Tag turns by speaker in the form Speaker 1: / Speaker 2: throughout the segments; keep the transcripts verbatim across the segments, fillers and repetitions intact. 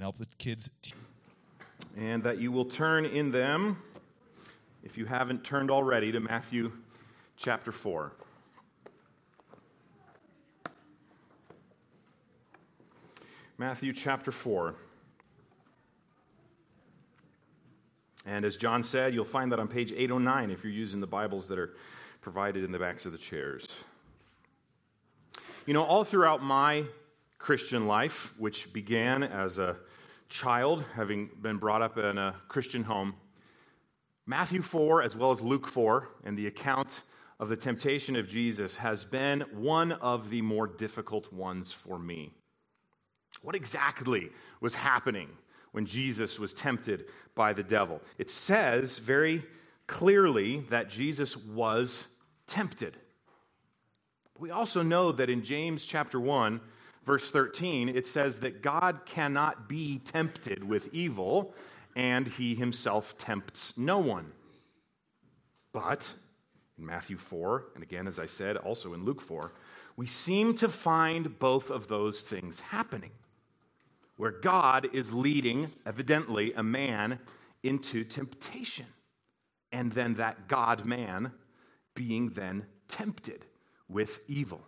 Speaker 1: and help the kids. T-
Speaker 2: and that you will turn in them, if you haven't turned already, to Matthew chapter four. Matthew chapter four. And as John said, you'll find that on page eight oh nine if you're using the Bibles that are provided in the backs of the chairs. You know, all throughout my Christian life, which began as a child, having been brought up in a Christian home, Matthew four, as well as Luke four, and the account of the temptation of Jesus has been one of the more difficult ones for me. What exactly was happening when Jesus was tempted by the devil? It says very clearly that Jesus was tempted. We also know that in James chapter one, verse thirteen, it says that God cannot be tempted with evil, and he himself tempts no one. But in Matthew four, and again, as I said, also in Luke four, we seem to find both of those things happening, where God is leading, evidently, a man into temptation, and then that God-man being then tempted with evil.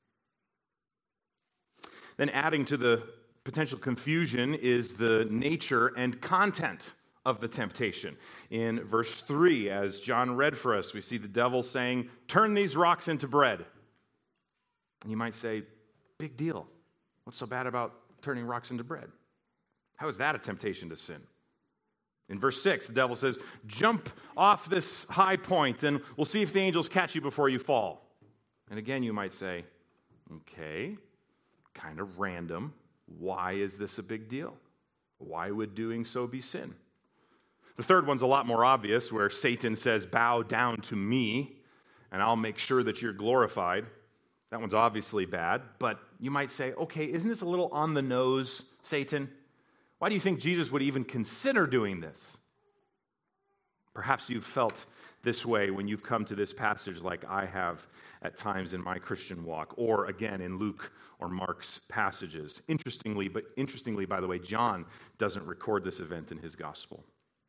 Speaker 2: Then adding to the potential confusion is the nature and content of the temptation. In verse three, as John read for us, we see the devil saying, "Turn these rocks into bread." And you might say, big deal. What's so bad about turning rocks into bread? How is that a temptation to sin? In verse six, the devil says, "Jump off this high point and we'll see if the angels catch you before you fall." And again, you might say, okay, kind of random. Why is this a big deal? Why would doing so be sin? The third one's a lot more obvious, where Satan says, "Bow down to me, and I'll make sure that you're glorified." That one's obviously bad, but you might say, okay, isn't this a little on the nose, Satan? Why do you think Jesus would even consider doing this? Perhaps you've felt this way when you've come to this passage like I have at times in my Christian walk, or again in Luke or Mark's passages. Interestingly, but interestingly, by the way, John doesn't record this event in his gospel.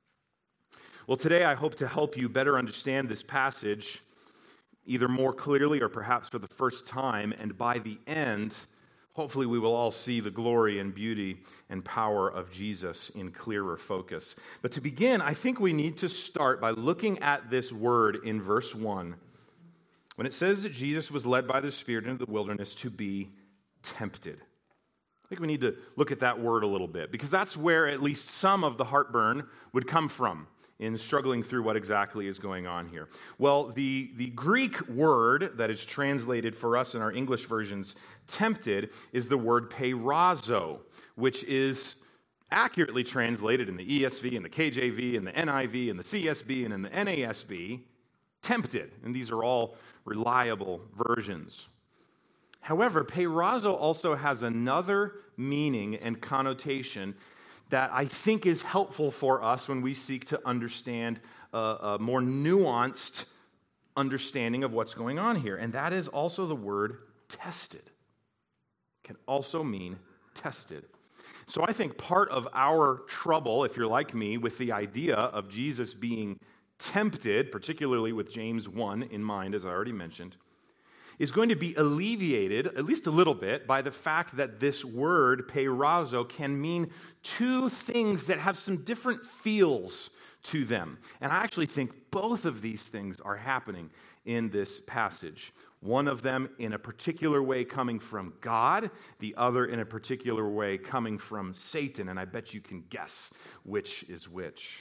Speaker 2: Well, today I hope to help you better understand this passage, either more clearly or perhaps for the first time, and by the end, hopefully we will all see the glory and beauty and power of Jesus in clearer focus. But to begin, I think we need to start by looking at this word in verse one, when it says that Jesus was led by the Spirit into the wilderness to be tempted. I think we need to look at that word a little bit, because that's where at least some of the heartburn would come from in struggling through what exactly is going on here. Well, the, the Greek word that is translated for us in our English versions, tempted, is the word peirazo, which is accurately translated in the E S V, and the K J V, and the N I V, and the C S B, and in the N A S B, tempted. And these are all reliable versions. However, peirazo also has another meaning and connotation that I think is helpful for us when we seek to understand a, a more nuanced understanding of what's going on here. And that is also the word tested. Can also mean tested. So I think part of our trouble, if you're like me, with the idea of Jesus being tempted, particularly with James one in mind, as I already mentioned, is going to be alleviated, at least a little bit, by the fact that this word, peirazo, can mean two things that have some different feels to them. And I actually think both of these things are happening in this passage. One of them in a particular way coming from God, the other in a particular way coming from Satan, and I bet you can guess which is which.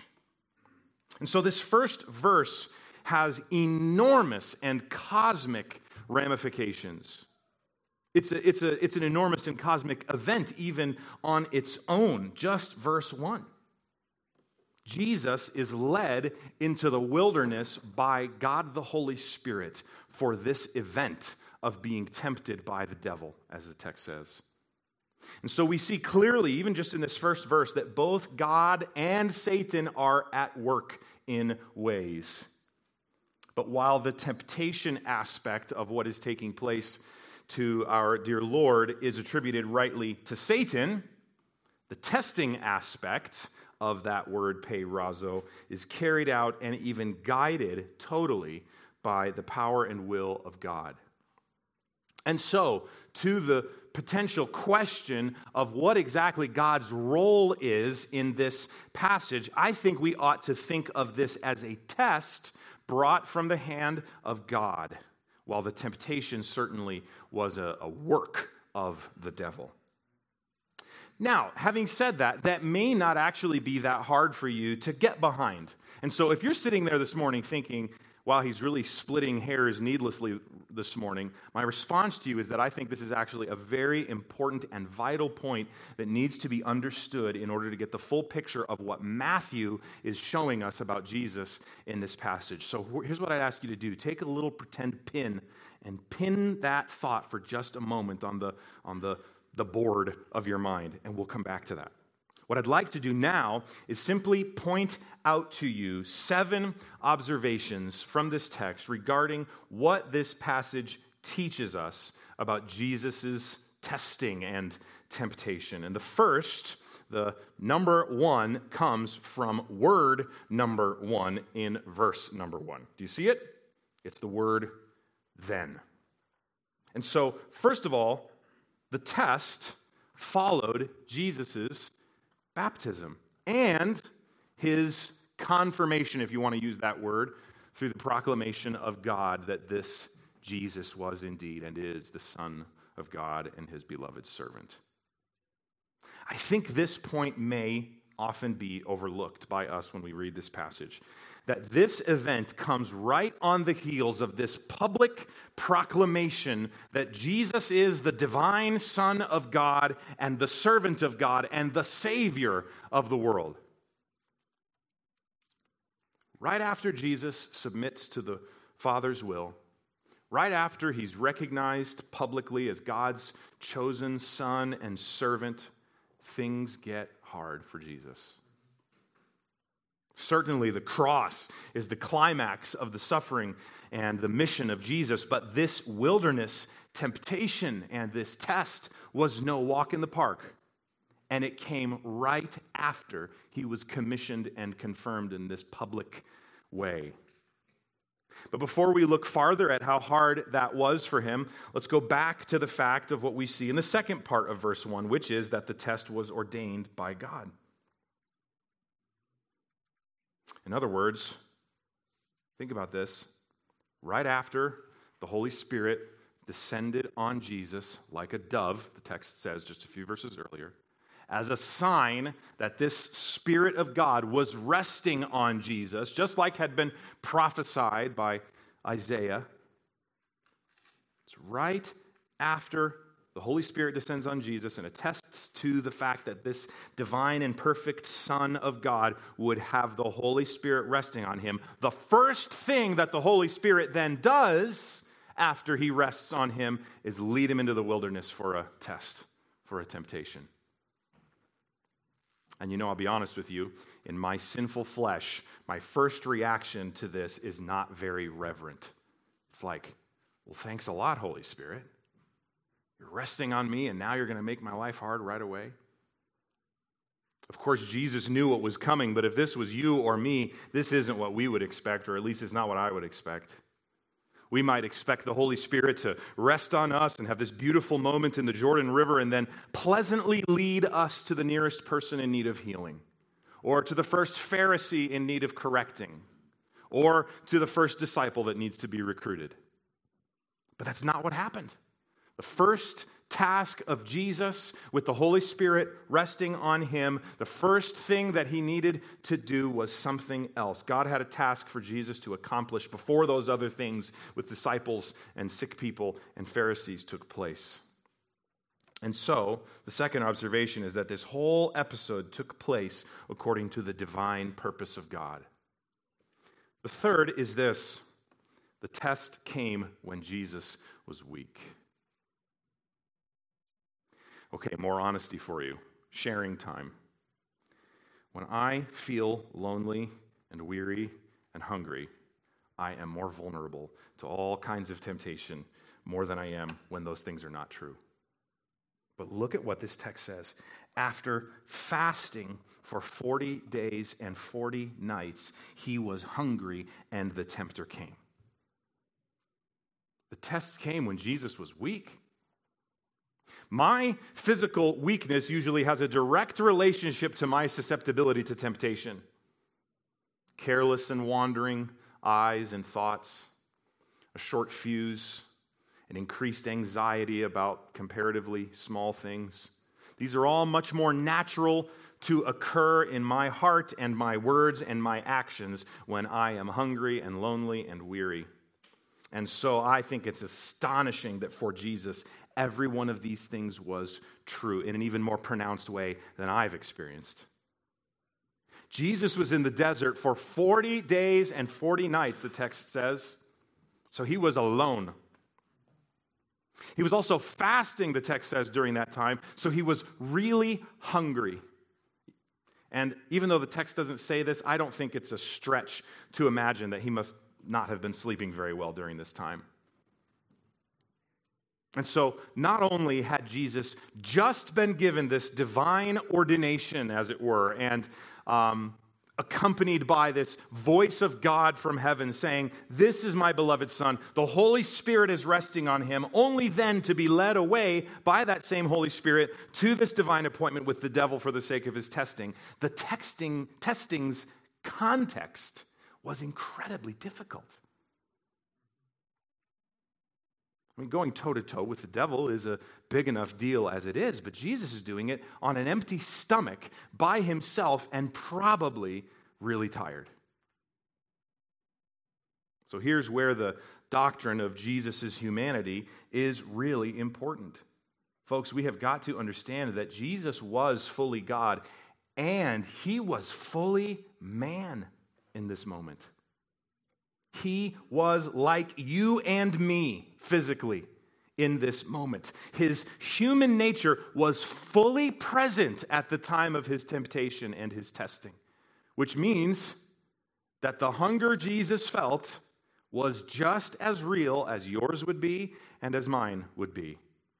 Speaker 2: And so this first verse has enormous and cosmic ramifications. It's a, it's a, it's an enormous and cosmic event even on its own, just verse one. Jesus is led into the wilderness by God the Holy Spirit for this event of being tempted by the devil, as the text says. And so we see clearly, even just in this first verse, that both God and Satan are at work in ways. But while the temptation aspect of what is taking place to our dear Lord is attributed rightly to Satan, The testing aspect of that word peirazo is carried out and even guided totally by the power and will of God. And so, to the potential question of what exactly God's role is in this passage, I think we ought to think of this as a test brought from the hand of God, while the temptation certainly was a, a work of the devil. Now, having said that, that may not actually be that hard for you to get behind. And so if you're sitting there this morning thinking, wow, he's really splitting hairs needlessly this morning, my response to you is that I think this is actually a very important and vital point that needs to be understood in order to get the full picture of what Matthew is showing us about Jesus in this passage. So here's what I'd ask you to do. Take a little pretend pin and pin that thought for just a moment on the, on the, the board of your mind, and we'll come back to that. What I'd like to do now is simply point out to you seven observations from this text regarding what this passage teaches us about Jesus' testing and temptation. And the first, the number one, comes from word number one in verse number one. Do you see it? It's the word then. And so, first of all, the test followed Jesus' baptism and his confirmation, if you want to use that word, through the proclamation of God that this Jesus was indeed and is the Son of God and his beloved servant. I think this point may often be overlooked by us when we read this passage, that this event comes right on the heels of this public proclamation that Jesus is the divine Son of God and the servant of God and the Savior of the world. Right after Jesus submits to the Father's will, right after he's recognized publicly as God's chosen Son and servant, things get hard for Jesus. Certainly, the cross is the climax of the suffering and the mission of Jesus, but this wilderness temptation and this test was no walk in the park, and it came right after he was commissioned and confirmed in this public way. But before we look farther at how hard that was for him, let's go back to the fact of what we see in the second part of verse one, which is that the test was ordained by God. In other words, think about this. Right after the Holy Spirit descended on Jesus like a dove, the text says just a few verses earlier, as a sign that this Spirit of God was resting on Jesus, just like had been prophesied by Isaiah. It's right after the Holy Spirit descends on Jesus and attests to the fact that this divine and perfect Son of God would have the Holy Spirit resting on him. The first thing that the Holy Spirit then does after he rests on him is lead him into the wilderness for a test, for a temptation. And you know, I'll be honest with you, in my sinful flesh, my first reaction to this is not very reverent. It's like, well, thanks a lot, Holy Spirit. You're resting on me, and now you're going to make my life hard right away. Of course, Jesus knew what was coming, but if this was you or me, this isn't what we would expect, or at least it's not what I would expect. We might expect the Holy Spirit to rest on us and have this beautiful moment in the Jordan River and then pleasantly lead us to the nearest person in need of healing, or to the first Pharisee in need of correcting, or to the first disciple that needs to be recruited. But that's not what happened. The first task of Jesus with the Holy Spirit resting on him, the first thing that he needed to do was something else. God had a task for Jesus to accomplish before those other things with disciples and sick people and Pharisees took place. And so, the second observation is that this whole episode took place according to the divine purpose of God. The third is this: the test came when Jesus was weak. Okay, more honesty for you. Sharing time. When I feel lonely and weary and hungry, I am more vulnerable to all kinds of temptation more than I am when those things are not true. But look at what this text says. after fasting for forty days and forty nights, he was hungry and the tempter came. The test came when Jesus was weak. My physical weakness usually has a direct relationship to my susceptibility to temptation. Careless and wandering eyes and thoughts, a short fuse, an increased anxiety about comparatively small things. These are all much more natural to occur in my heart and my words and my actions when I am hungry and lonely and weary. And so I think it's astonishing that for Jesus, every one of these things was true in an even more pronounced way than I've experienced. Jesus was in the desert for forty days and forty nights, the text says. So he was alone. He was also fasting, the text says, during that time. So he was really hungry. And even though the text doesn't say this, I don't think it's a stretch to imagine that he must not have been sleeping very well during this time. And so not only had Jesus just been given this divine ordination, as it were, and um, accompanied by this voice of God from heaven saying, "This is my beloved Son," the Holy Spirit is resting on him, only then to be led away by that same Holy Spirit to this divine appointment with the devil for the sake of his testing. The texting, testing's context was incredibly difficult. I mean, going toe-to-toe with the devil is a big enough deal as it is, but Jesus is doing it on an empty stomach by himself and probably really tired. So here's where the doctrine of Jesus' humanity is really important. Folks, we have got to understand that Jesus was fully God and he was fully man in this moment. He was like you and me physically in this moment. His human nature was fully present at the time of his temptation and his testing, which means that the hunger Jesus felt was just as real as yours would be and as mine would be.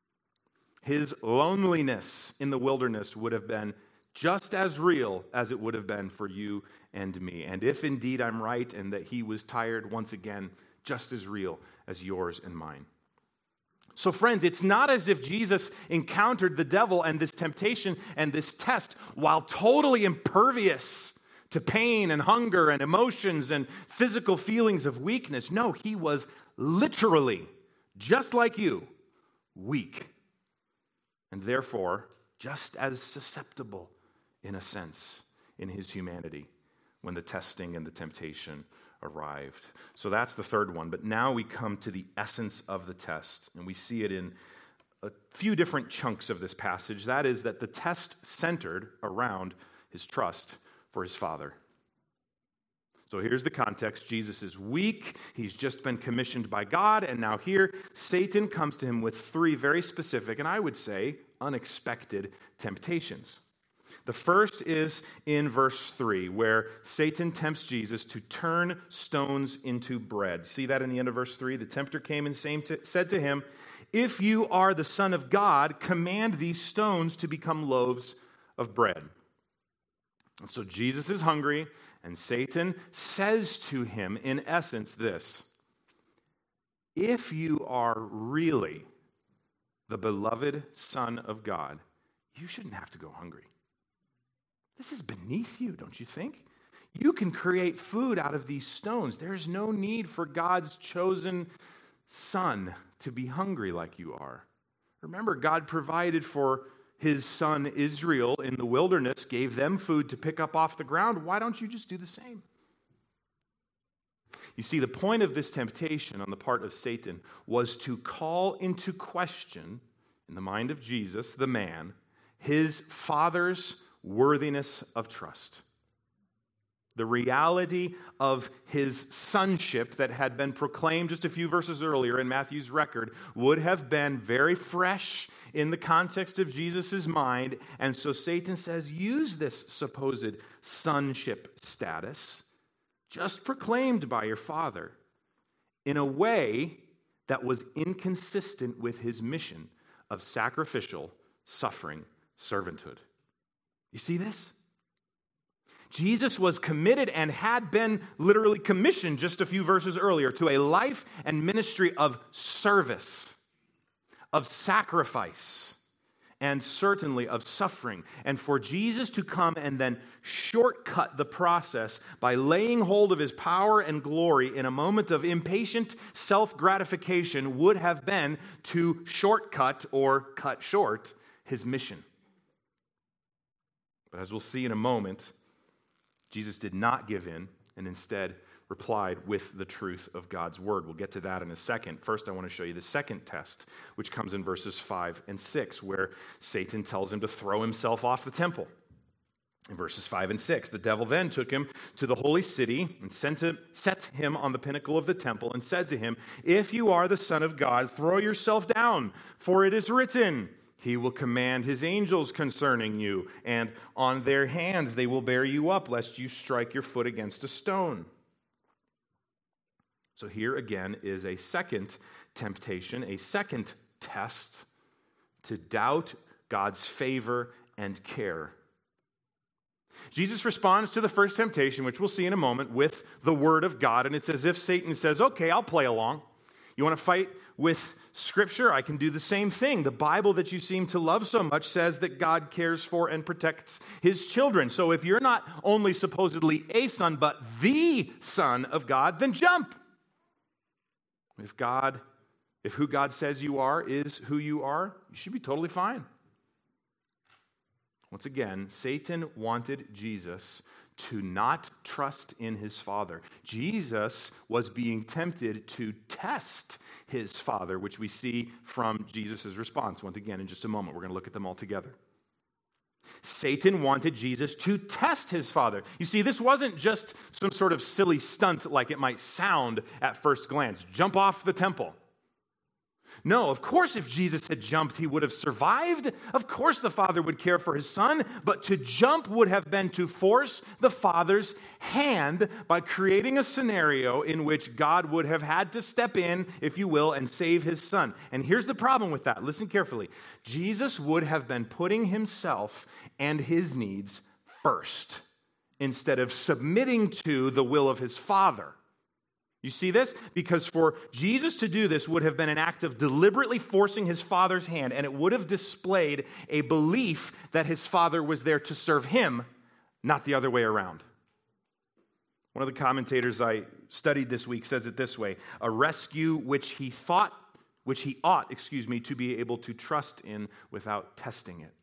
Speaker 2: His loneliness in the wilderness would have been just as real as it would have been for you and me. And if indeed I'm right and that he was tired, once again, just as real as yours and mine. So friends, it's not as if Jesus encountered the devil and this temptation and this test while totally impervious to pain and hunger and emotions and physical feelings of weakness. No, he was literally, just like you, weak. And therefore, just as susceptible, in a sense, in his humanity when the testing and the temptation arrived. So that's the third one. But now we come to the essence of the test, and we see it in a few different chunks of this passage. That is that the test centered around his trust for his Father. So here's the context. Jesus is weak. He's just been commissioned by God, and now here Satan comes to him with three very specific, and I would say unexpected temptations. The first is in verse three, where Satan tempts Jesus to turn stones into bread. See that in the end of verse three? The tempter came and said to him, "If you are the Son of God, command these stones to become loaves of bread." And so Jesus is hungry, and Satan says to him, in essence, this: "If you are really the beloved Son of God, you shouldn't have to go hungry. This is beneath you, don't you think? You can create food out of these stones. There's no need for God's chosen son to be hungry like you are." Remember, God provided for his son Israel in the wilderness, gave them food to pick up off the ground. Why don't you just do the same? You see, the point of this temptation on the part of Satan was to call into question, in the mind of Jesus, the man, his Father's worthiness of trust. The reality of his sonship that had been proclaimed just a few verses earlier in Matthew's record would have been very fresh in the context of Jesus' mind. And so Satan says, use this supposed sonship status, just proclaimed by your Father, in a way that was inconsistent with his mission of sacrificial, suffering servanthood. You see this? Jesus was committed and had been literally commissioned just a few verses earlier to a life and ministry of service, of sacrifice, and certainly of suffering. And for Jesus to come and then shortcut the process by laying hold of his power and glory in a moment of impatient self-gratification would have been to shortcut or cut short his mission. But as we'll see in a moment, Jesus did not give in and instead replied with the truth of God's word. We'll get to that in a second. First, I want to show you the second test, which comes in verses five and six, where Satan tells him to throw himself off the temple. In verses five and six, the devil then took him to the holy city and sent him, set him on the pinnacle of the temple and said to him, "If you are the Son of God, throw yourself down, for it is written, He will command his angels concerning you, and on their hands they will bear you up, lest you strike your foot against a stone." So here again is a second temptation, a second test to doubt God's favor and care. Jesus responds to the first temptation, which we'll see in a moment, with the word of God, and it's as if Satan says, "Okay, I'll play along. You want to fight with Scripture? I can do the same thing. The Bible that you seem to love so much says that God cares for and protects his children. So if you're not only supposedly a son, but the Son of God, then jump. If God, if who God says you are is who you are, you should be totally fine." Once again, Satan wanted Jesus to not trust in his Father. Jesus was being tempted to test his Father, which we see from Jesus' response. Once again, in just a moment, we're going to look at them all together. Satan wanted Jesus to test his Father. You see, this wasn't just some sort of silly stunt like it might sound at first glance. Jump off the temple. No, of course, if Jesus had jumped, he would have survived. Of course, the Father would care for his Son, but to jump would have been to force the Father's hand by creating a scenario in which God would have had to step in, if you will, and save his Son. And here's the problem with that. Listen carefully. Jesus would have been putting himself and his needs first instead of submitting to the will of his Father. You see this? Because for Jesus to do this would have been an act of deliberately forcing his Father's hand, and it would have displayed a belief that his Father was there to serve him, not the other way around. One of the commentators I studied this week says it this way: a rescue which he thought, which he ought, excuse me, to be able to trust in without testing it.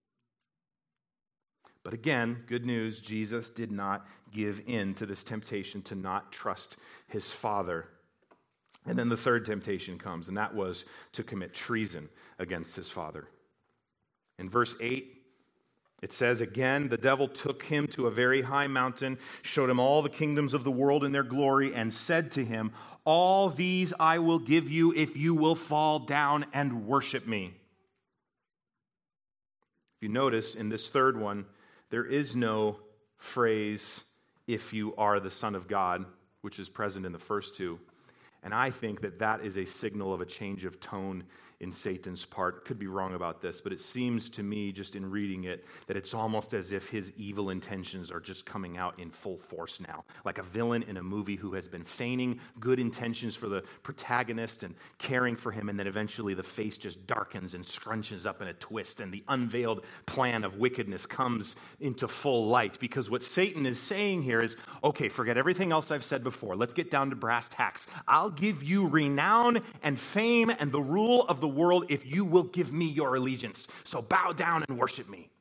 Speaker 2: But again, good news, Jesus did not give in to this temptation to not trust his Father. And then the third temptation comes, and that was to commit treason against his Father. In verse eight, it says, "Again, the devil took him to a very high mountain, showed him all the kingdoms of the world in their glory, and said to him, 'All these I will give you if you will fall down and worship me.'" If you notice in this third one, there is no phrase, "if you are the Son of God," which is present in the first two. And I think that that is a signal of a change of tone in Satan's part. Could be wrong about this, but it seems to me, just in reading it, that it's almost as if his evil intentions are just coming out in full force now. Like a villain in a movie who has been feigning good intentions for the protagonist and caring for him, and then eventually the face just darkens and scrunches up in a twist, and the unveiled plan of wickedness comes into full light. Because what Satan is saying here is, okay, forget everything else I've said before. Let's get down to brass tacks. I'll give you renown and fame and the rule of the world if you will give me your allegiance. So bow down and worship me.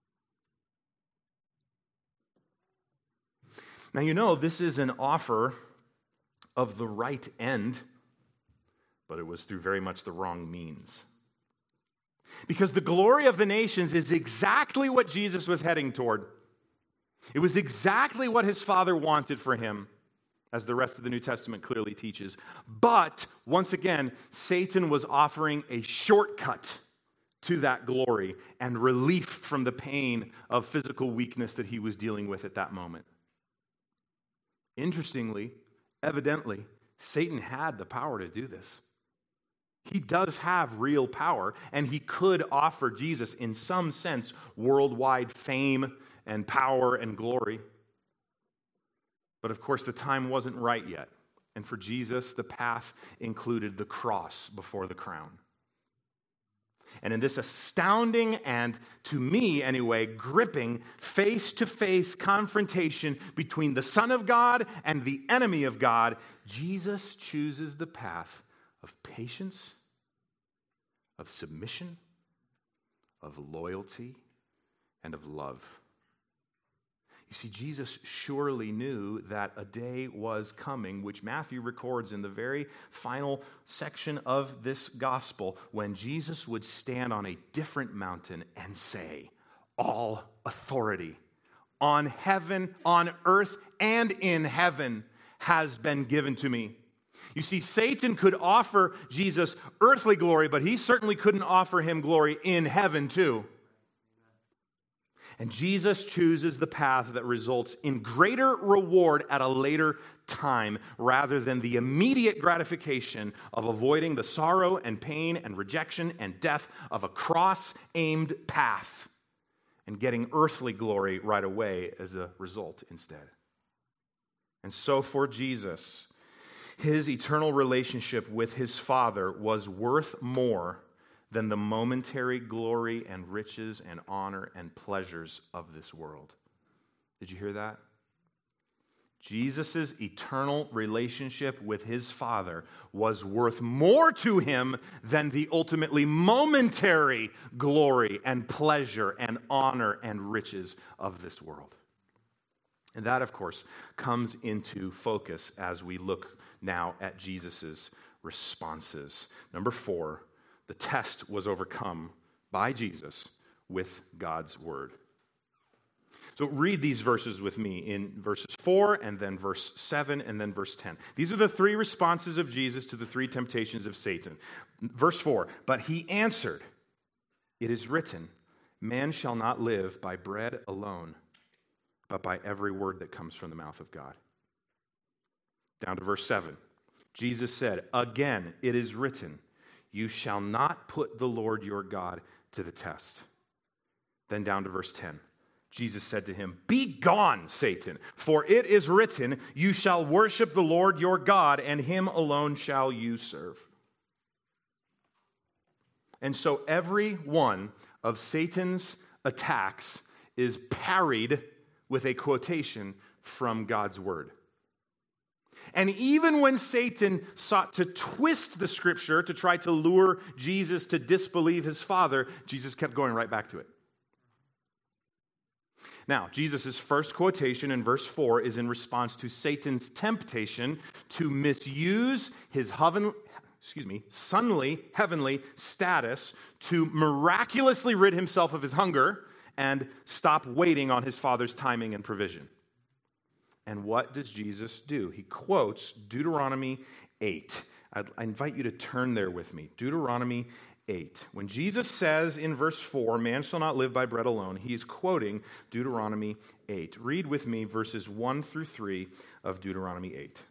Speaker 2: Now, you know, this is an offer of the right end, but it was through very much the wrong means. Because the glory of the nations is exactly what Jesus was heading toward. It was exactly what his Father wanted for him, as the rest of the New Testament clearly teaches. But, once again, Satan was offering a shortcut to that glory and relief from the pain of physical weakness that he was dealing with at that moment. Interestingly, evidently, Satan had the power to do this. He does have real power, and he could offer Jesus, in some sense, worldwide fame and power and glory. But of course, the time wasn't right yet. And for Jesus, the path included the cross before the crown. And in this astounding and, to me anyway, gripping face-to-face confrontation between the Son of God and the enemy of God, Jesus chooses the path of patience, of submission, of loyalty, and of love. You see, Jesus surely knew that a day was coming, which Matthew records in the very final section of this gospel, when Jesus would stand on a different mountain and say, "All authority on heaven, on earth, and in heaven has been given to me." You see, Satan could offer Jesus earthly glory, but he certainly couldn't offer him glory in heaven too. And Jesus chooses the path that results in greater reward at a later time, rather than the immediate gratification of avoiding the sorrow and pain and rejection and death of a cross-aimed path and getting earthly glory right away as a result instead. And so for Jesus, his eternal relationship with his Father was worth more than the momentary glory and riches and honor and pleasures of this world. Did you hear that? Jesus' eternal relationship with his Father was worth more to him than the ultimately momentary glory and pleasure and honor and riches of this world. And that, of course, comes into focus as we look now at Jesus' responses. Number four, the test was overcome by Jesus with God's word. So read these verses with me in verses four and then verse seven and then verse ten. These are the three responses of Jesus to the three temptations of Satan. Verse four, but he answered, "It is written, man shall not live by bread alone, but by every word that comes from the mouth of God." Down to verse seven, Jesus said, "Again, it is written, you shall not put the Lord your God to the test." Then down to verse ten, Jesus said to him, "Be gone, Satan, for it is written, you shall worship the Lord your God, and him alone shall you serve." And so every one of Satan's attacks is parried with a quotation from God's word. And even when Satan sought to twist the scripture to try to lure Jesus to disbelieve his Father, Jesus kept going right back to it. Now, Jesus' first quotation in verse four is in response to Satan's temptation to misuse his heaven, excuse me, sonly, heavenly status to miraculously rid himself of his hunger and stop waiting on his Father's timing and provision. And what does Jesus do? He quotes Deuteronomy eight. I'd, I invite you to turn there with me. Deuteronomy eight. When Jesus says in verse four, man shall not live by bread alone, he is quoting Deuteronomy eight. Read with me verses one through three of Deuteronomy eight.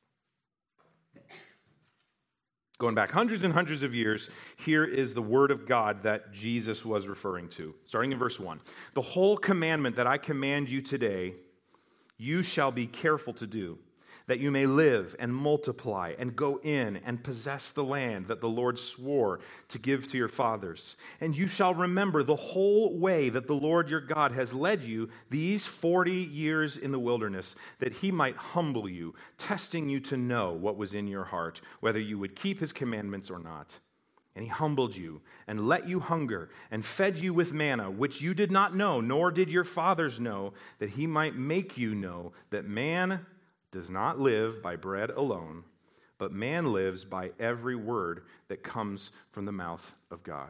Speaker 2: Going back hundreds and hundreds of years, here is the word of God that Jesus was referring to. Starting in verse one. The whole commandment that I command you today, you shall be careful to do, that you may live and multiply and go in and possess the land that the Lord swore to give to your fathers. And you shall remember the whole way that the Lord your God has led you these forty years in the wilderness, that he might humble you, testing you to know what was in your heart, whether you would keep his commandments or not. And he humbled you and let you hunger and fed you with manna, which you did not know, nor did your fathers know, that he might make you know that man does not live by bread alone, but man lives by every word that comes from the mouth of God.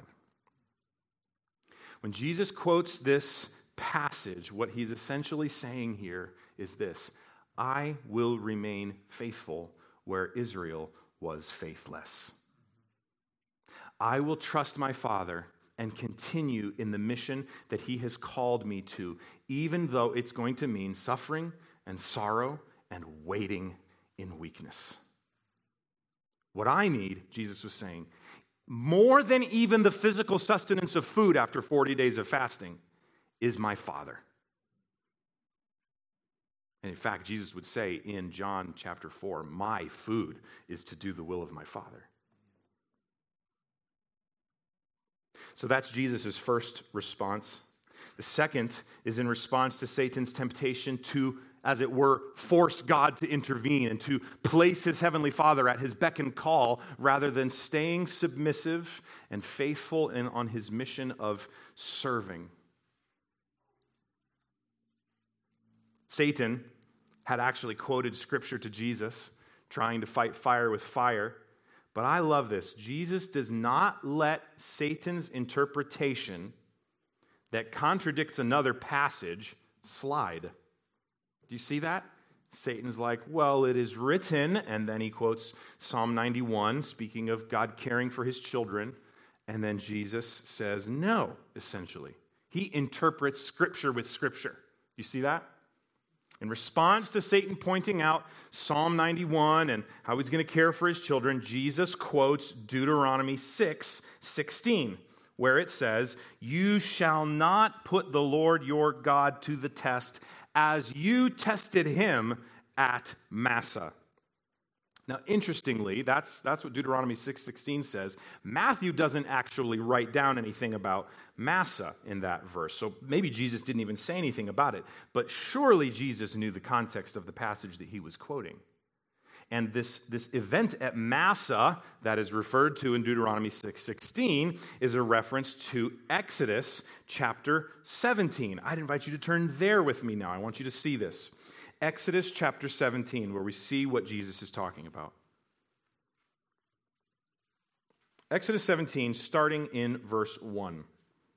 Speaker 2: When Jesus quotes this passage, what he's essentially saying here is this: I will remain faithful where Israel was faithless. I will trust my Father and continue in the mission that he has called me to, even though it's going to mean suffering and sorrow and waiting in weakness. What I need, Jesus was saying, more than even the physical sustenance of food after forty days of fasting, is my Father. And in fact, Jesus would say in John chapter four, my food is to do the will of my Father. So that's Jesus' first response. The second is in response to Satan's temptation to, as it were, force God to intervene and to place his heavenly Father at his beck and call rather than staying submissive and faithful in, on his mission of serving. Satan had actually quoted scripture to Jesus, trying to fight fire with fire. But I love this. Jesus does not let Satan's interpretation that contradicts another passage slide. Do you see that? Satan's like, well, it is written, and then he quotes Psalm ninety-one, speaking of God caring for his children, and then Jesus says no, essentially. He interprets Scripture with Scripture. You see that? In response to Satan pointing out Psalm ninety-one and how he's going to care for his children, Jesus quotes Deuteronomy six sixteen, where it says, you shall not put the Lord your God to the test as you tested him at Massah. Now, interestingly, that's, that's what Deuteronomy six sixteen says. Matthew doesn't actually write down anything about Massah in that verse, so maybe Jesus didn't even say anything about it, but surely Jesus knew the context of the passage that he was quoting. And this, this event at Massah that is referred to in Deuteronomy six sixteen is a reference to Exodus chapter seventeen. I'd invite you to turn there with me now. I want you to see this. Exodus chapter seventeen, where we see what Jesus is talking about. Exodus seventeen, starting in verse one.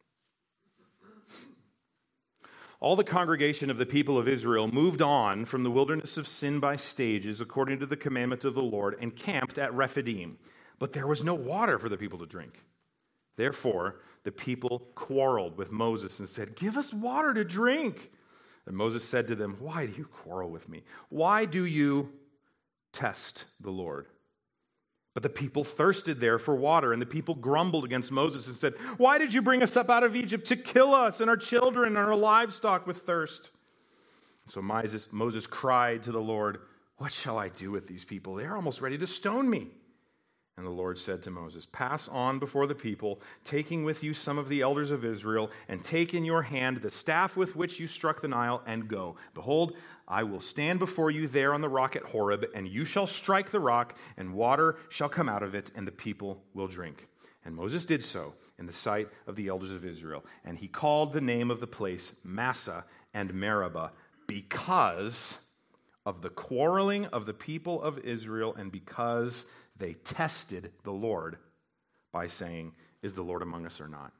Speaker 2: All the congregation of the people of Israel moved on from the wilderness of Sin by stages, according to the commandment of the Lord, and camped at Rephidim. But there was no water for the people to drink. Therefore, the people quarreled with Moses and said, give us water to drink. And Moses said to them, why do you quarrel with me? Why do you test the Lord? But the people thirsted there for water, and the people grumbled against Moses and said, why did you bring us up out of Egypt to kill us and our children and our livestock with thirst? So Moses, Moses cried to the Lord, what shall I do with these people? They are almost ready to stone me. And the Lord said to Moses, pass on before the people, taking with you some of the elders of Israel, and take in your hand the staff with which you struck the Nile, and go. Behold, I will stand before you there on the rock at Horeb, and you shall strike the rock, and water shall come out of it, and the people will drink. And Moses did so in the sight of the elders of Israel. And he called the name of the place Massah and Meribah, because of the quarreling of the people of Israel, and because they tested the Lord by saying, is the Lord among us or not?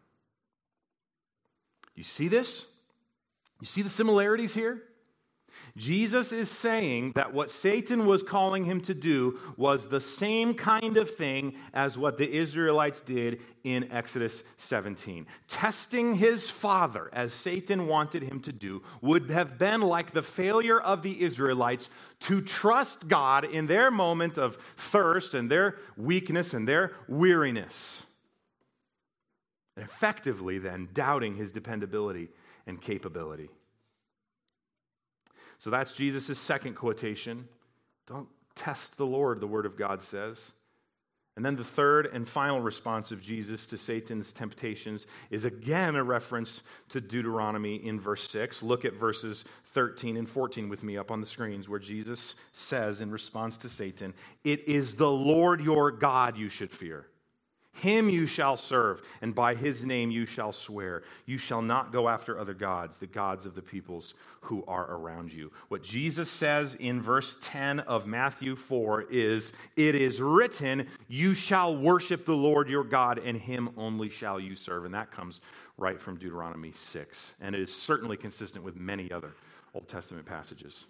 Speaker 2: You see this? You see the similarities here? Jesus is saying that what Satan was calling him to do was the same kind of thing as what the Israelites did in Exodus seventeen. Testing his Father, as Satan wanted him to do, would have been like the failure of the Israelites to trust God in their moment of thirst and their weakness and their weariness. And effectively, then, doubting his dependability and capability. So that's Jesus' second quotation. Don't test the Lord, the Word of God says. And then the third and final response of Jesus to Satan's temptations is again a reference to Deuteronomy in verse six. Look at verses thirteen and fourteen with me up on the screens, where Jesus says in response to Satan, it is the Lord your God you should fear. Him you shall serve, and by his name you shall swear. You shall not go after other gods, the gods of the peoples who are around you. What Jesus says in verse ten of Matthew four is, it is written, you shall worship the Lord your God, and him only shall you serve. And that comes right from Deuteronomy six. And it is certainly consistent with many other Old Testament passages.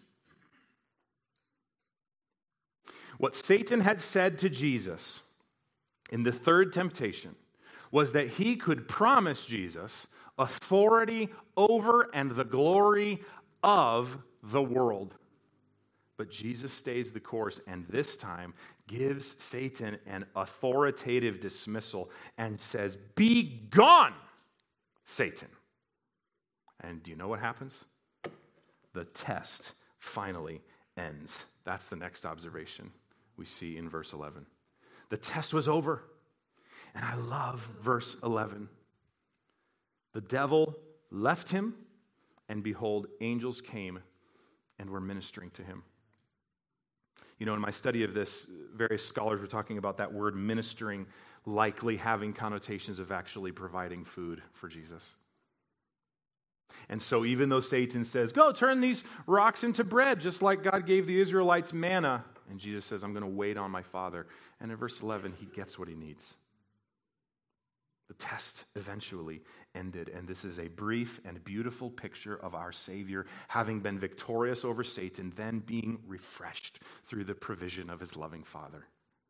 Speaker 2: What Satan had said to Jesus in the third temptation was that he could promise Jesus authority over and the glory of the world. But Jesus stays the course and this time gives Satan an authoritative dismissal and says, "Be gone, Satan." And do you know what happens? The test finally ends. That's the next observation we see in verse eleven. The test was over. And I love verse eleven. The devil left him, and behold, angels came and were ministering to him. You know, in my study of this, various scholars were talking about that word ministering likely having connotations of actually providing food for Jesus. And so even though Satan says, "Go turn these rocks into bread," just like God gave the Israelites manna, and Jesus says, "I'm going to wait on my Father." And in verse eleven, he gets what he needs. The test eventually ended, and this is a brief and beautiful picture of our Savior having been victorious over Satan, then being refreshed through the provision of his loving Father.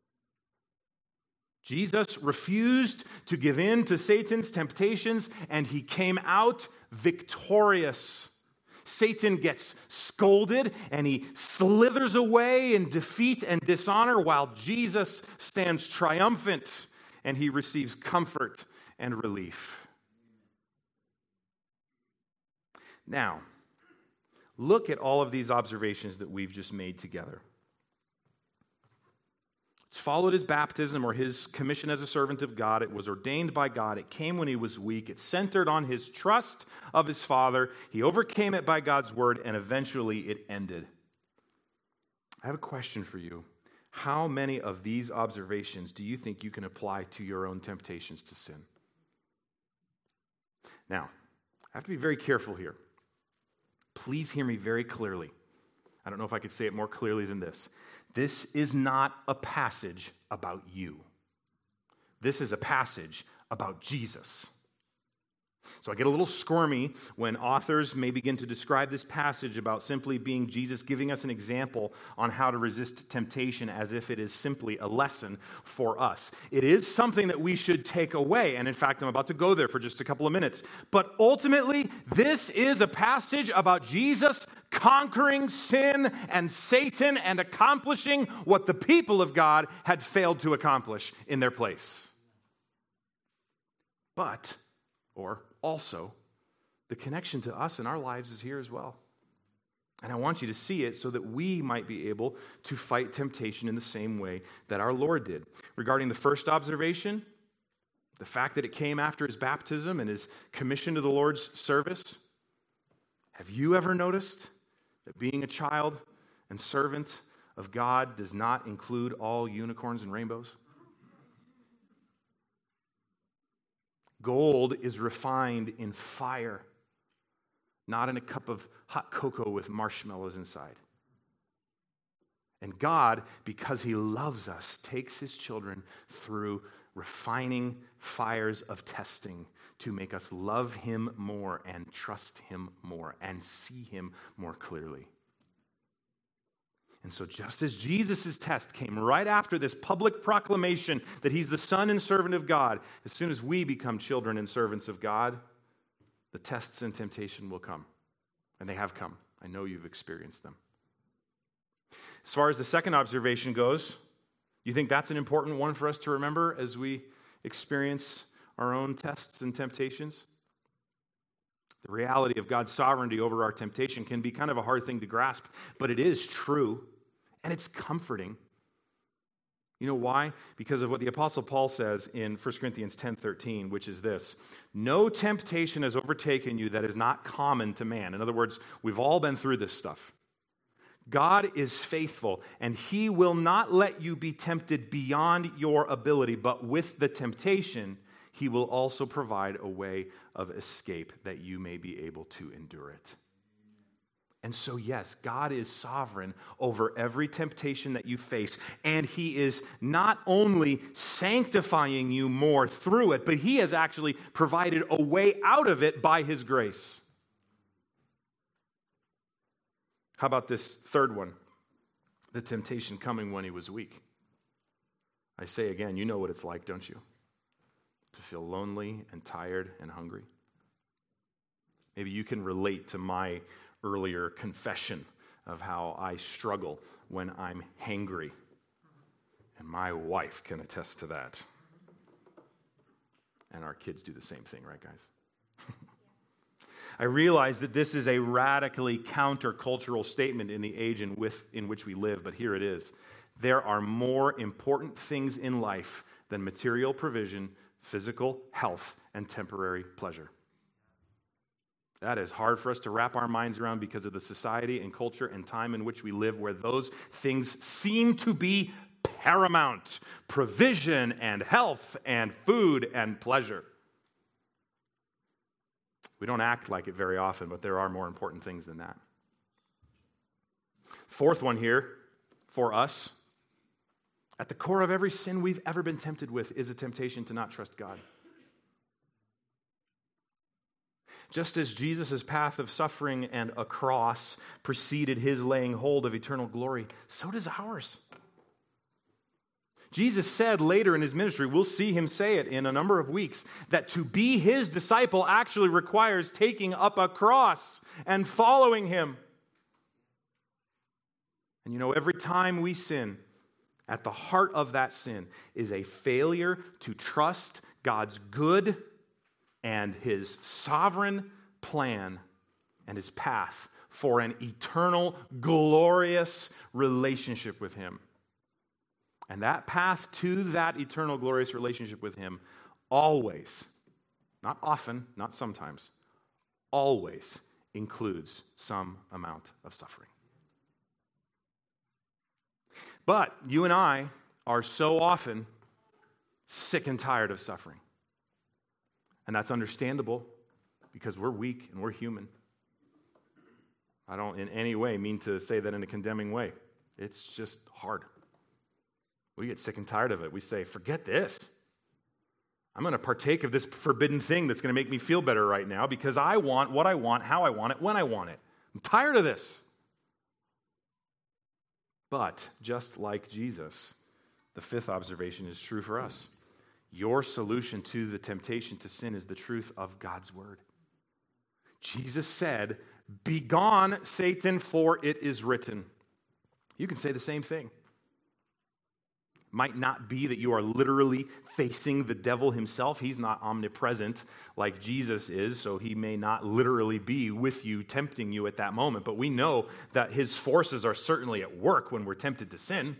Speaker 2: Jesus refused to give in to Satan's temptations, and he came out victorious. Satan gets scolded, and he slithers away in defeat and dishonor, while Jesus stands triumphant, and he receives comfort and relief. Now, look at all of these observations that we've just made together. It's followed his baptism or his commission as a servant of God. It was ordained by God. It came when he was weak. It centered on his trust of his Father. He overcame it by God's word, and eventually it ended. I have a question for you. How many of these observations do you think you can apply to your own temptations to sin? Now, I have to be very careful here. Please hear me very clearly. I don't know if I could say it more clearly than this. This is not a passage about you. This is a passage about Jesus. So I get a little squirmy when authors may begin to describe this passage about simply being Jesus giving us an example on how to resist temptation as if it is simply a lesson for us. It is something that we should take away, and in fact, I'm about to go there for just a couple of minutes. But ultimately, this is a passage about Jesus conquering sin and Satan and accomplishing what the people of God had failed to accomplish in their place. But, or also, the connection to us in our lives is here as well. And I want you to see it so that we might be able to fight temptation in the same way that our Lord did. Regarding the first observation, the fact that it came after his baptism and his commission to the Lord's service, have you ever noticed that being a child and servant of God does not include all unicorns and rainbows? Gold is refined in fire, not in a cup of hot cocoa with marshmallows inside. And God, because he loves us, takes his children through refining fires of testing to make us love him more and trust him more and see him more clearly. And so just as Jesus' test came right after this public proclamation that he's the Son and servant of God, as soon as we become children and servants of God, the tests and temptation will come. And they have come. I know you've experienced them. As far as the second observation goes, you think that's an important one for us to remember as we experience our own tests and temptations? The reality of God's sovereignty over our temptation can be kind of a hard thing to grasp, but it is true, and it's comforting. You know why? Because of what the Apostle Paul says in First Corinthians ten thirteen, which is this: "No temptation has overtaken you that is not common to man." In other words, we've all been through this stuff. God is faithful, and he will not let you be tempted beyond your ability, but with the temptation, he will also provide a way of escape that you may be able to endure it. And so, yes, God is sovereign over every temptation that you face, and he is not only sanctifying you more through it, but he has actually provided a way out of it by his grace. How about this third one? The temptation coming when he was weak. I say again, you know what it's like, don't you? To feel lonely and tired and hungry. Maybe you can relate to my earlier confession of how I struggle when I'm hangry. And my wife can attest to that. And our kids do the same thing, right, guys? I realize that this is a radically countercultural statement in the age in, with, in which we live, but here it is. There are more important things in life than material provision, physical health, and temporary pleasure. That is hard for us to wrap our minds around because of the society and culture and time in which we live, where those things seem to be paramount. Provision and health and food and pleasure. We don't act like it very often, but there are more important things than that. Fourth one here for us, at the core of every sin we've ever been tempted with is a temptation to not trust God. Just as Jesus' path of suffering and a cross preceded his laying hold of eternal glory, so does ours. Jesus said later in his ministry, we'll see him say it in a number of weeks, that to be his disciple actually requires taking up a cross and following him. And you know, every time we sin, at the heart of that sin is a failure to trust God's good and his sovereign plan and his path for an eternal, glorious relationship with him. And that path to that eternal, glorious relationship with him always, not often, not sometimes, always includes some amount of suffering. But you and I are so often sick and tired of suffering. And that's understandable because we're weak and we're human. I don't in any way mean to say that in a condemning way. It's just hard. We get sick and tired of it. We say, forget this. I'm going to partake of this forbidden thing that's going to make me feel better right now because I want what I want, how I want it, when I want it. I'm tired of this. But just like Jesus, the fifth observation is true for us. Your solution to the temptation to sin is the truth of God's word. Jesus said, "Begone, Satan, for it is written." You can say the same thing. Might not be that you are literally facing the devil himself. He's not omnipresent like Jesus is, so he may not literally be with you, tempting you at that moment. But we know that his forces are certainly at work when we're tempted to sin.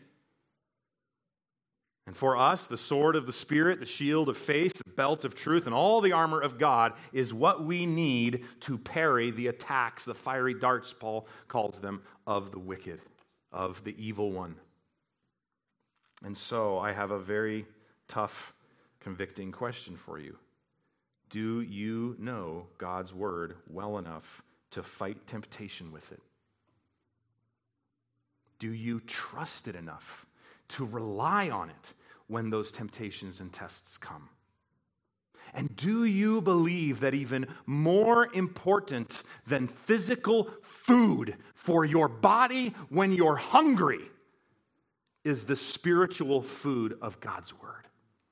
Speaker 2: And for us, the sword of the Spirit, the shield of faith, the belt of truth, and all the armor of God is what we need to parry the attacks, the fiery darts, Paul calls them, of the wicked, of the evil one. And so I have a very tough, convicting question for you. Do you know God's word well enough to fight temptation with it? Do you trust it enough to rely on it when those temptations and tests come? And do you believe that even more important than physical food for your body when you're hungry is the spiritual food of God's word?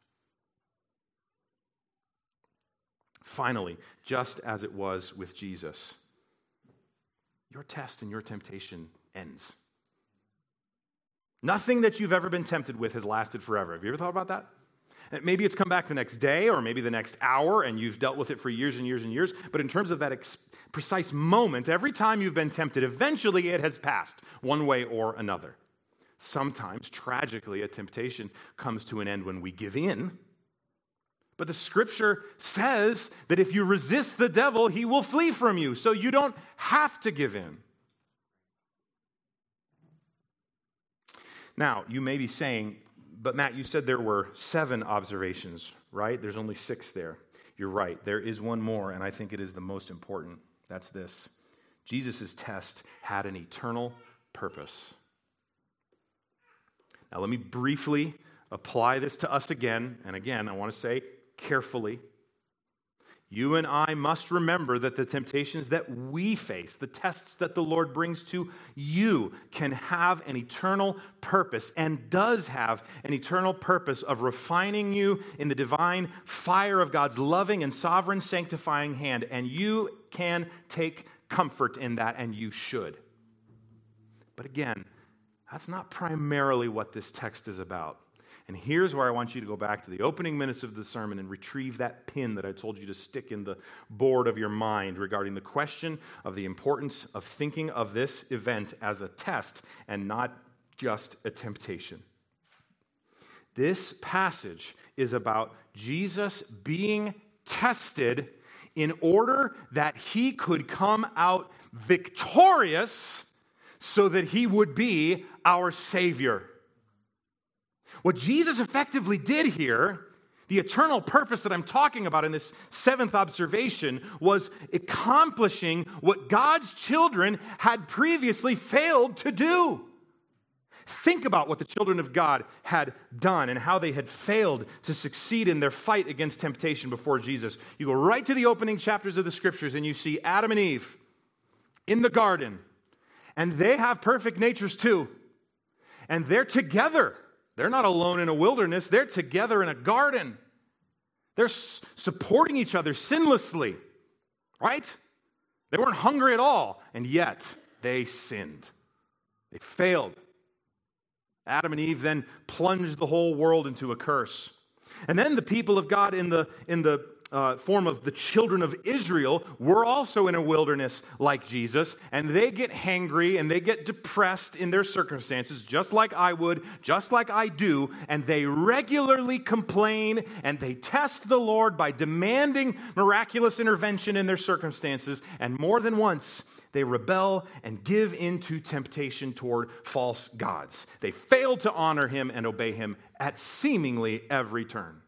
Speaker 2: Finally, just as it was with Jesus, your test and your temptation ends. Nothing that you've ever been tempted with has lasted forever. Have you ever thought about that? Maybe it's come back the next day or maybe the next hour and you've dealt with it for years and years and years. But in terms of that ex- precise moment, every time you've been tempted, eventually it has passed one way or another. Sometimes, tragically, a temptation comes to an end when we give in. But the scripture says that if you resist the devil, he will flee from you. So you don't have to give in. Now, you may be saying, but Matt, you said there were seven observations, right? There's only six there. You're right. There is one more, and I think it is the most important. That's this. Jesus' test had an eternal purpose. Now, let me briefly apply this to us again. And again, I want to say carefully. You and I must remember that the temptations that we face, the tests that the Lord brings to you, can have an eternal purpose and does have an eternal purpose of refining you in the divine fire of God's loving and sovereign sanctifying hand. And you can take comfort in that, and you should. But again, that's not primarily what this text is about. And here's where I want you to go back to the opening minutes of the sermon and retrieve that pin that I told you to stick in the board of your mind regarding the question of the importance of thinking of this event as a test and not just a temptation. This passage is about Jesus being tested in order that he could come out victorious so that he would be our Savior. What Jesus effectively did here, the eternal purpose that I'm talking about in this seventh observation, was accomplishing what God's children had previously failed to do. Think about what the children of God had done and how they had failed to succeed in their fight against temptation before Jesus. You go right to the opening chapters of the Scriptures and you see Adam and Eve in the garden. And they have perfect natures too. And they're together. They're not alone in a wilderness. They're together in a garden. They're s- supporting each other sinlessly, right? They weren't hungry at all, and yet they sinned. They failed. Adam and Eve then plunged the whole world into a curse. And then the people of God in the, in the uh, form of the children of Israel were also in a wilderness like Jesus, and they get hangry and they get depressed in their circumstances, just like I would, just like I do, and they regularly complain and they test the Lord by demanding miraculous intervention in their circumstances, and more than once, they rebel and give into temptation toward false gods. They fail to honor him and obey him at seemingly every turn.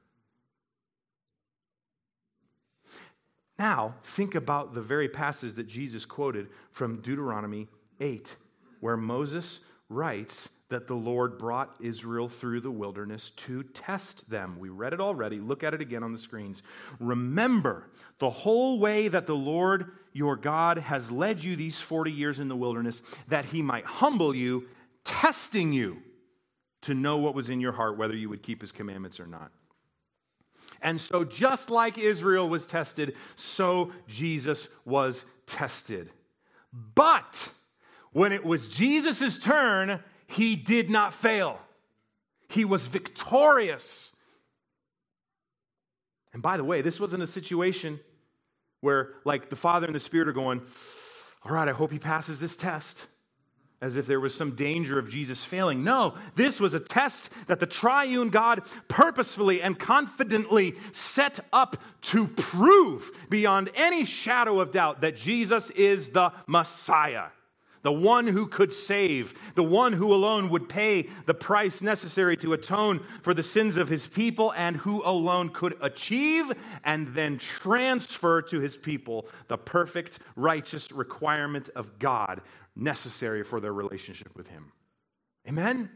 Speaker 2: Now, think about the very passage that Jesus quoted from Deuteronomy eight, where Moses writes that the Lord brought Israel through the wilderness to test them. We read it already. Look at it again on the screens. Remember the whole way that the Lord your God has led you these forty years in the wilderness, that he might humble you, testing you to know what was in your heart, whether you would keep his commandments or not. And so just like Israel was tested, so Jesus was tested. But when it was Jesus' turn, he did not fail. He was victorious. And by the way, this wasn't a situation where like the Father and the Spirit are going, all right, I hope he passes this test, as if there was some danger of Jesus failing. No, this was a test that the triune God purposefully and confidently set up to prove beyond any shadow of doubt that Jesus is the Messiah, the one who could save, the one who alone would pay the price necessary to atone for the sins of his people, and who alone could achieve and then transfer to his people the perfect, righteous requirement of God necessary for their relationship with him. Amen?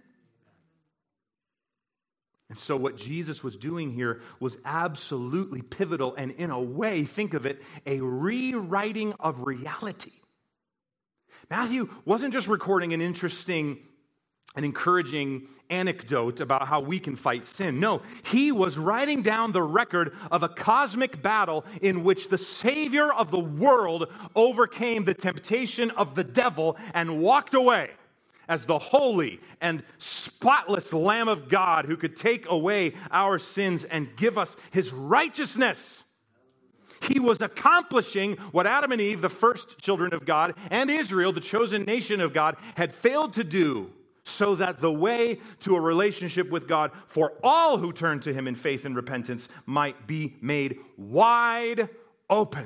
Speaker 2: And so what Jesus was doing here was absolutely pivotal, and in a way, think of it, a rewriting of reality. Matthew wasn't just recording an interesting and encouraging anecdote about how we can fight sin. No, he was writing down the record of a cosmic battle in which the Savior of the world overcame the temptation of the devil and walked away as the holy and spotless Lamb of God who could take away our sins and give us his righteousness. He was accomplishing what Adam and Eve, the first children of God, and Israel, the chosen nation of God, had failed to do, so that the way to a relationship with God for all who turn to him in faith and repentance might be made wide open.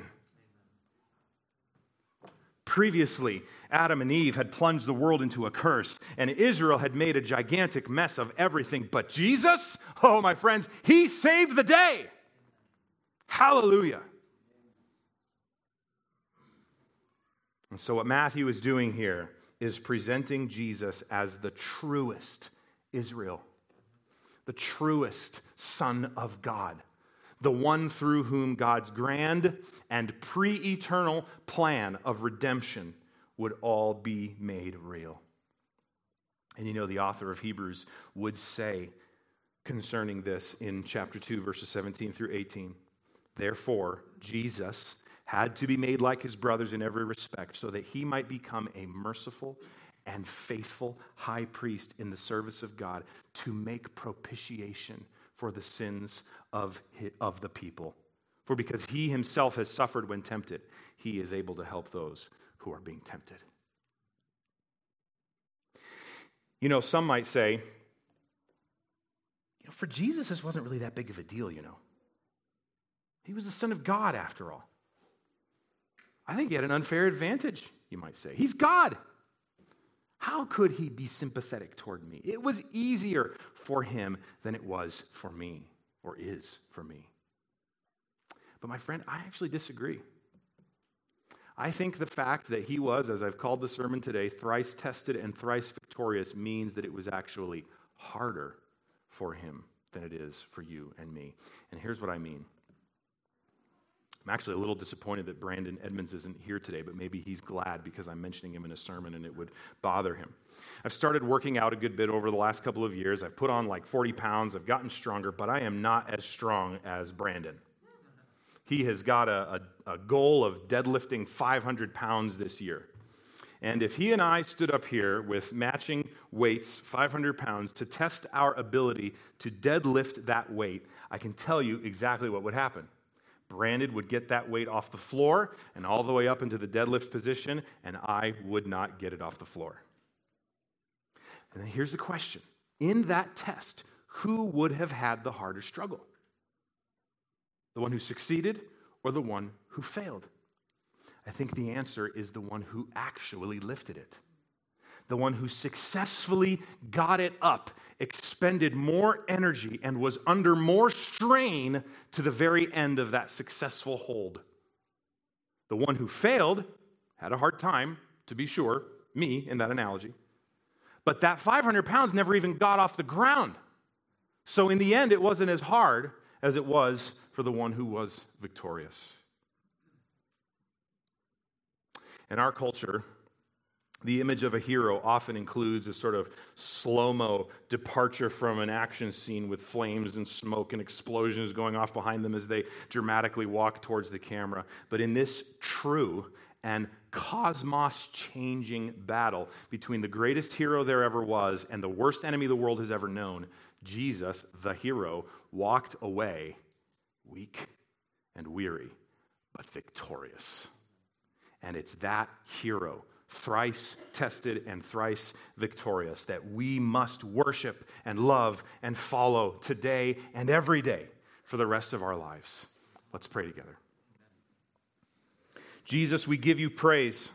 Speaker 2: Previously, Adam and Eve had plunged the world into a curse, and Israel had made a gigantic mess of everything. But Jesus, oh my friends, he saved the day. Hallelujah. And so what Matthew is doing here is presenting Jesus as the truest Israel, the truest Son of God, the one through whom God's grand and pre-eternal plan of redemption would all be made real. And you know, the author of Hebrews would say concerning this in chapter two, verses seventeen through eighteen, therefore, Jesus, had to be made like his brothers in every respect, so that he might become a merciful and faithful high priest in the service of God to make propitiation for the sins of, his, of the people. For because he himself has suffered when tempted, he is able to help those who are being tempted. You know, some might say, you know, for Jesus, this wasn't really that big of a deal, you know. He was the Son of God, after all. I think he had an unfair advantage, you might say. He's God. How could he be sympathetic toward me? It was easier for him than it was for me, or is for me. But my friend, I actually disagree. I think the fact that he was, as I've called the sermon today, thrice tested and thrice victorious means that it was actually harder for him than it is for you and me. And here's what I mean. I'm actually a little disappointed that Brandon Edmonds isn't here today, but maybe he's glad because I'm mentioning him in a sermon and it would bother him. I've started working out a good bit over the last couple of years. I've put on like forty pounds. I've gotten stronger, but I am not as strong as Brandon. He has got a, a, a goal of deadlifting five hundred pounds this year. And if he and I stood up here with matching weights, five hundred pounds, to test our ability to deadlift that weight, I can tell you exactly what would happen. Brandon would get that weight off the floor and all the way up into the deadlift position, and I would not get it off the floor. And then here's the question. In that test, who would have had the harder struggle? The one who succeeded or the one who failed? I think the answer is the one who actually lifted it. The one who successfully got it up, expended more energy, and was under more strain to the very end of that successful hold. The one who failed had a hard time, to be sure, me in that analogy. But that five hundred pounds never even got off the ground. So in the end, it wasn't as hard as it was for the one who was victorious. In our culture, the image of a hero often includes a sort of slow-mo departure from an action scene with flames and smoke and explosions going off behind them as they dramatically walk towards the camera. But in this true and cosmos-changing battle between the greatest hero there ever was and the worst enemy the world has ever known, Jesus, the hero, walked away weak and weary, but victorious. And it's that hero, thrice tested and thrice victorious, that we must worship and love and follow today and every day for the rest of our lives. Let's pray together. Jesus, we give you praise.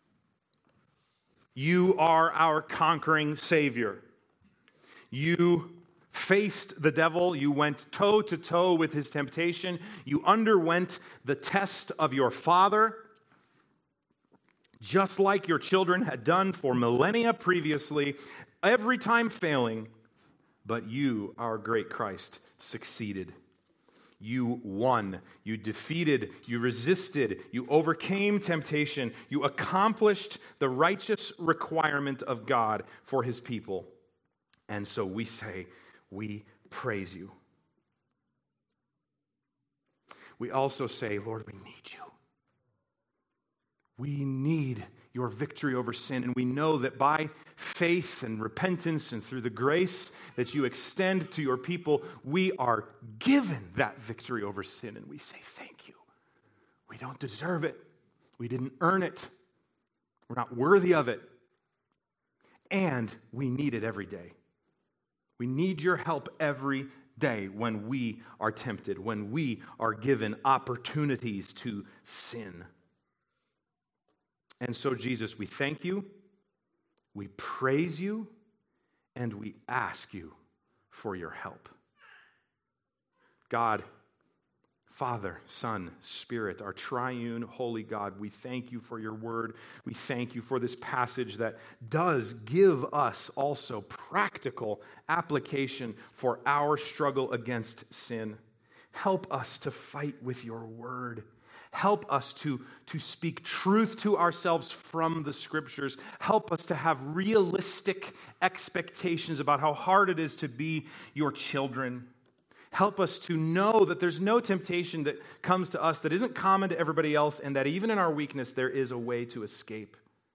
Speaker 2: You are our conquering Savior. You faced the devil. You went toe to toe with his temptation. You underwent the test of your Father, just like your children had done for millennia previously, every time failing. But you, our great Christ, succeeded. You won. You defeated. You resisted. You overcame temptation. You accomplished the righteous requirement of God for his people. And so we say, we praise you. We also say, Lord, we need you. We need your victory over sin, and we know that by faith and repentance and through the grace that you extend to your people, we are given that victory over sin, and we say thank you. We don't deserve it. We didn't earn it. We're not worthy of it. And we need it every day. We need your help every day when we are tempted, when we are given opportunities to sin. And so, Jesus, we thank you, we praise you, and we ask you for your help. God, Father, Son, Spirit, our triune, holy God, we thank you for your word. We thank you for this passage that does give us also practical application for our struggle against sin. Help us to fight with your word. Help us to, to speak truth to ourselves from the Scriptures. Help us to have realistic expectations about how hard it is to be your children. Help us to know that there's no temptation that comes to us that isn't common to everybody else, and that even in our weakness, there is a way to escape.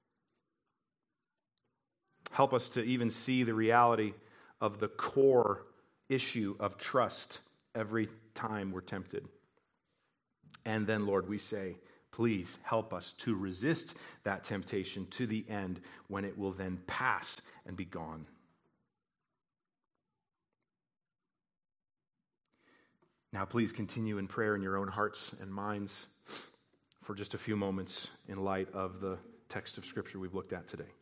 Speaker 2: Help us to even see the reality of the core issue of trust every time we're tempted. And then, Lord, we say, please help us to resist that temptation to the end, when it will then pass and be gone. Now, please continue in prayer in your own hearts and minds for just a few moments in light of the text of Scripture we've looked at today.